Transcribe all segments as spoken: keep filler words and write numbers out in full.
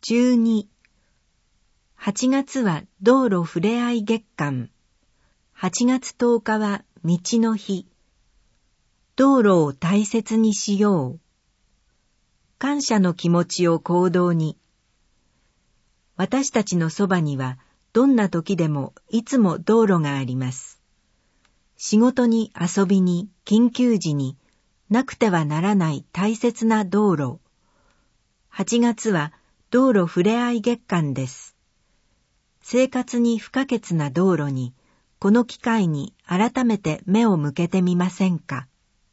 じゅうに、はちがつは道路ふれあい月間。はちがつとおかは道の日。道路を大切にしよう。感謝の気持ちを行動に。私たちのそばにはどんな時でもいつも道路があります。仕事に遊びに緊急時になくてはならない大切な道路。はちがつは道路ふれあい月間です。生活に不可欠な道路にこの機会に改めて目を向けてみませんか。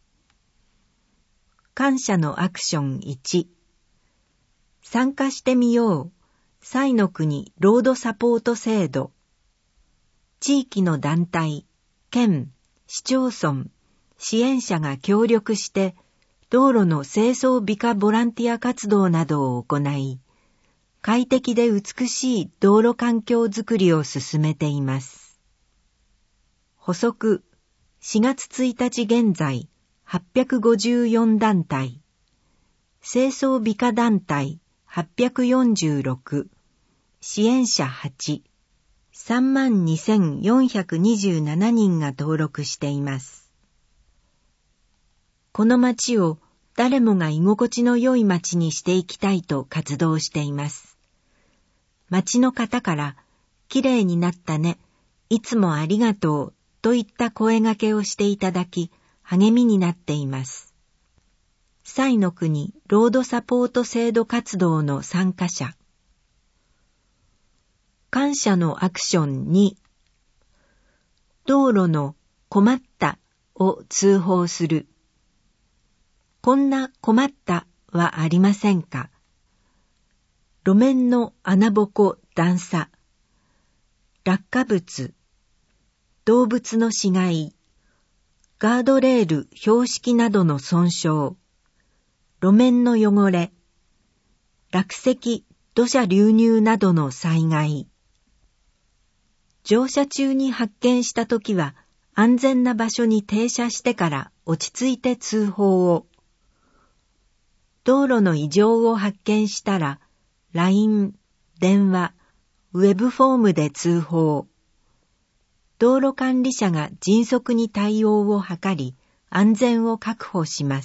感謝のアクションいち。参加してみよう。彩の国ロードサポート制度。地域の団体、県、市町村、支援者が協力して道路の清掃美化ボランティア活動などを行い、快適で美しい道路環境づくりを進めています。補足、しがつついたち現在、はっぴゃくごじゅうよんだんたい、清掃美化団体はっぴゃくよんじゅうろく、支援者はち、さんまんにせんよんひゃくにじゅうななにんが登録しています。この町を誰もが居心地の良い町にしていきたいと活動しています。町の方から、きれいになったね、いつもありがとうといった声掛けをしていただき、励みになっています。彩の国ロードサポート制度活動の参加者。感謝のアクションに、道路の困ったを通報する。こんな困ったはありませんか。路面の穴ぼこ段差、落下物、動物の死骸、ガードレール標識などの損傷、路面の汚れ、落石、土砂流入などの災害。乗車中に発見したときは安全な場所に停車してから落ち着いて通報を。道路の異常を発見したら ライン、電話、ウェブフォームで通報。道路管理者が迅速に対応を図り、安全を確保します。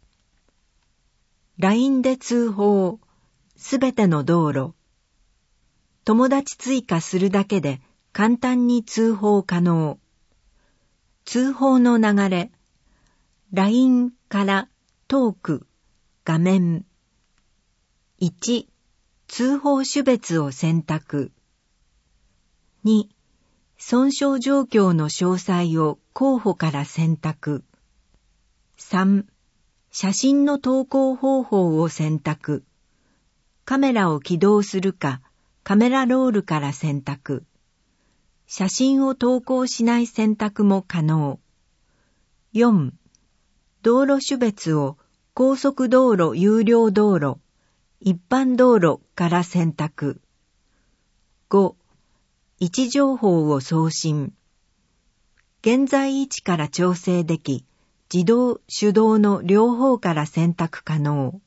ライン で通報、すべての道路。友達追加するだけで簡単に通報可能。通報の流れ、ライン からトーク、画面。いち、通報種別を選択。に、損傷状況の詳細を候補から選択。さん、写真の投稿方法を選択。カメラを起動するか、カメラロールから選択。写真を投稿しない選択も可能。よん、道路種別を高速道路、有料道路、一般道路から選択。ご、位置情報を送信。現在位置から調整でき、自動・手動の両方から選択可能。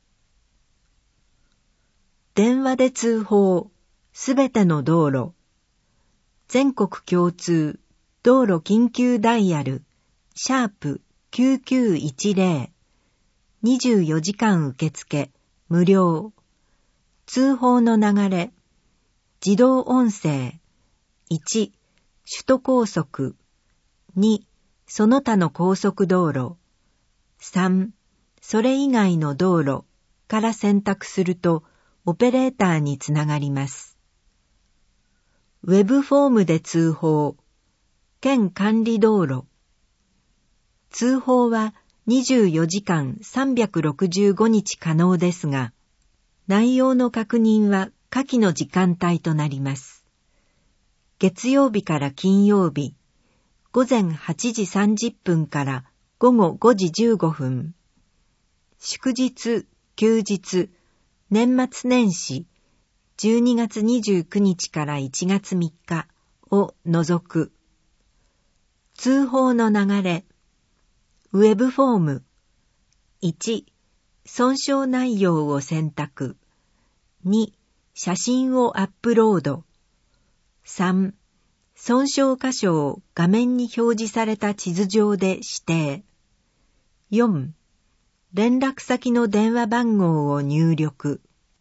電話で通報、すべての道路。全国共通、道路緊急ダイヤル、シャープきゅうきゅういちゼロ、にじゅうよじかん受付、無料。通報の流れ、自動音声。いち、首都高速。に、その他の高速道路。さん、それ以外の道路から選択するとオペレーターにつながります。ウェブフォームで通報、県管理道路。通報はにじゅうよじかんさんびゃくろくじゅうごにち可能ですが、内容の確認は下記の時間帯となります。月曜日から金曜日、午前はちじさんじゅっぷんから午後ごじじゅうごふん。祝日、休日、年末年始、じゅうにがつにじゅうくにちからいちがつみっかを除く。通報の流れ、ウェブフォーム。いち、損傷内容を選択。に、 写真をアップロード。さん、損傷箇所を画面に表示された地図上で指定。よん、連絡先の電話番号を入力。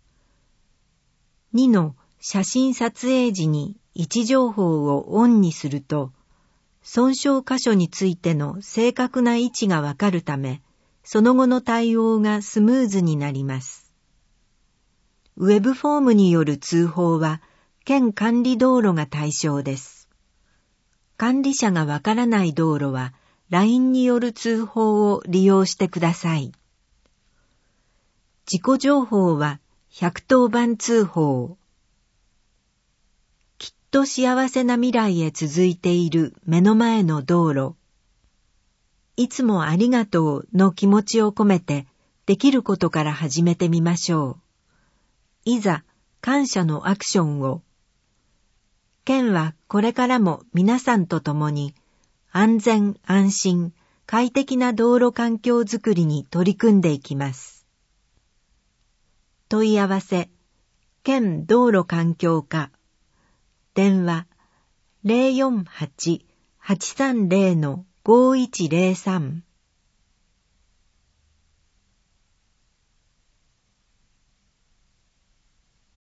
にの写真撮影時に位置情報をオンにすると、損傷箇所についての正確な位置がわかるため、その後の対応がスムーズになります。ウェブフォームによる通報は、県管理道路が対象です。管理者がわからない道路は、ライン による通報を利用してください。事故情報はひゃくとおばん通報。きっと幸せな未来へ続いている目の前の道路。いつもありがとうの気持ちを込めてできることから始めてみましょう。いざ感謝のアクションを。県はこれからも皆さんと共に安全安心快適な道路環境づくりに取り組んでいきます。問い合わせ、県道路環境課。電話 ゼロよんはち はちさんゼロ のごいちゼロさん